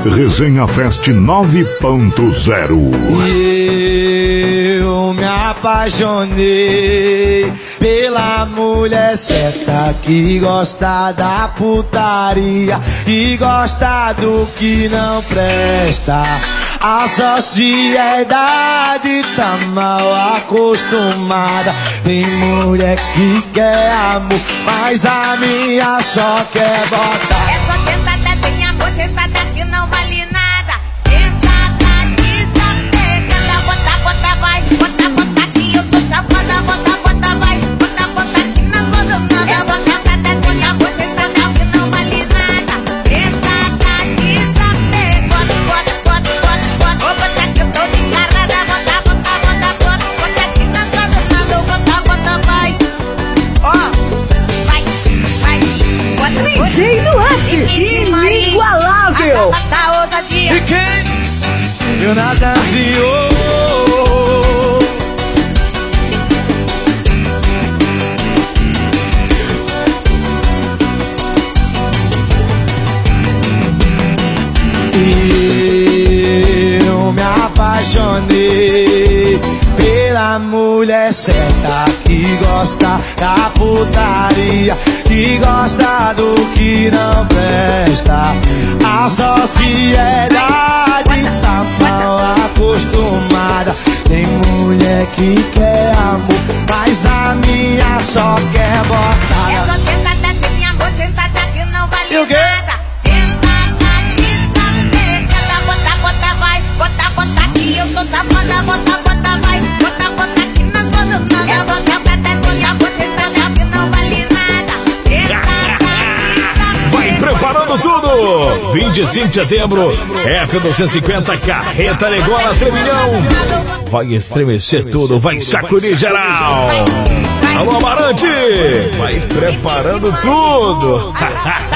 Resenha Fest 9.0. Eu me apaixonei pela mulher certa que gosta da putaria e gosta do que não presta. A sociedade tá mal acostumada. Tem mulher que quer amor, mas a minha só quer botar. É só sentada sem amor, sentada que não vale nada. Sentada de safada, bota, bota, vai. Bota, bota que eu tô safada. Bota, bota, vai. Bota, bota que não vou nada. É só sentada sem amor, sentada que não vale nada. Sentada de safada, bota, bota, bota, bota, bota. Bota que eu tô descarada. Bota, bota, bota, bota. Bota que não vou nada. Bota, bota, vai. Ó, vai, vai. Bota, DJ Duarte, inigualável. da ousadia. E quem? Eu Natanzinho. Eu me apaixonei pela mulher certa que gosta da putaria, que gosta do que não presta. A sociedade tá mal acostumada. Tem mulher que quer amor, mas a minha só quer É botar. só sentada sem amor, sentada que não vale E o quê? nada. Sentada de safada, bota, bota, vai. Bota, bota que eu tô safada. Bota, bota, vai. Bota, bota que não vou nada. Bota, sentada sem amor, sentada que não vale nada. Sentada de safada. Vai preparando tudo! 25 de setembro, F250, Carreta Negona, Treminhão. Vai estremecer tudo, vai sacudir geral. Alô, Amarante! Vai preparando tudo!